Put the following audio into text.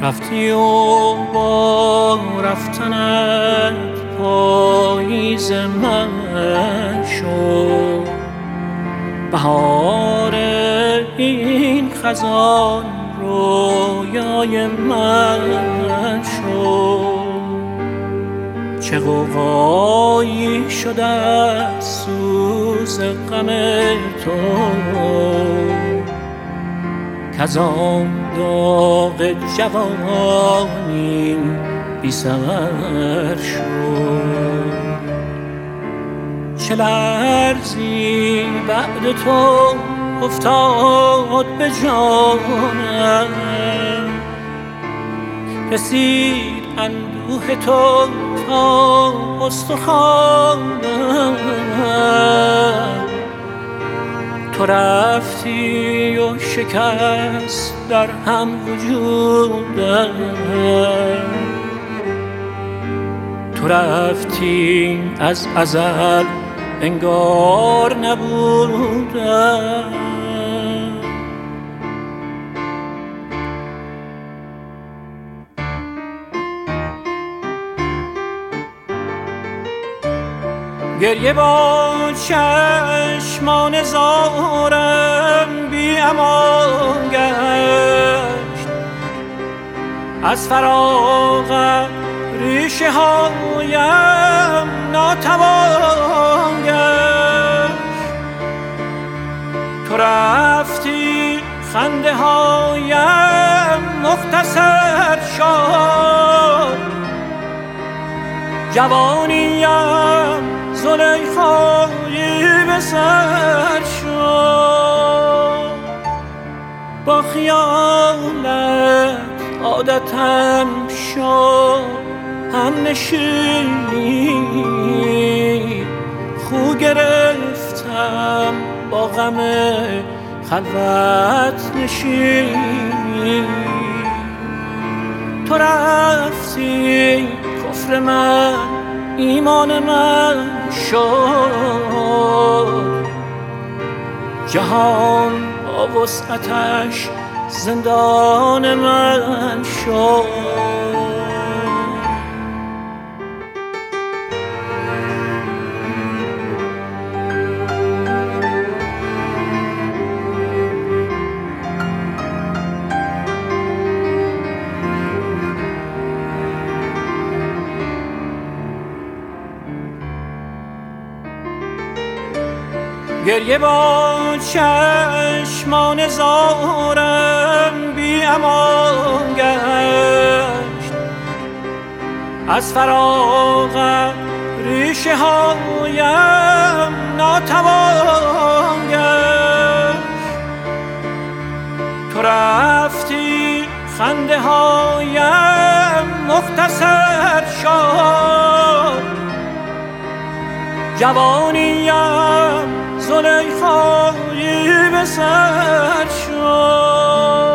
رفتی و با رفتنت پاییز من شد، بهار این خزان رویای من شد. چه غوغایی شده از سوز غم تو، کز آن داغ جوانیم بی ثمر شد. چه لرزی بعد تو افتاد به جانم، رسید اندوه تو تا استخوانم. تو رفتی و شکست در هم وجودم، تو رفتی از ازل انگار نبودم. گریه با چشمان زارم بی امان گشت، از فراغت ریشه هایم ناتوان گشت. تو رفتی خنده هایم مختصر شد، جوانیم زلیخایی به سر شد. با خیالت عادتم شد هم نشینی، خو گرفتم با غم خلوت نشینی. تو رفتی کفر من ایمان من شد، جهان با وسعتش زندان من شد. گریه با چشمان زارم بی امان گشت، از فراغت ریشه هایم ناتوان گشت. تو رفتی خنده هایم مختصر شد، جوانیم زلیخایی به سر شد.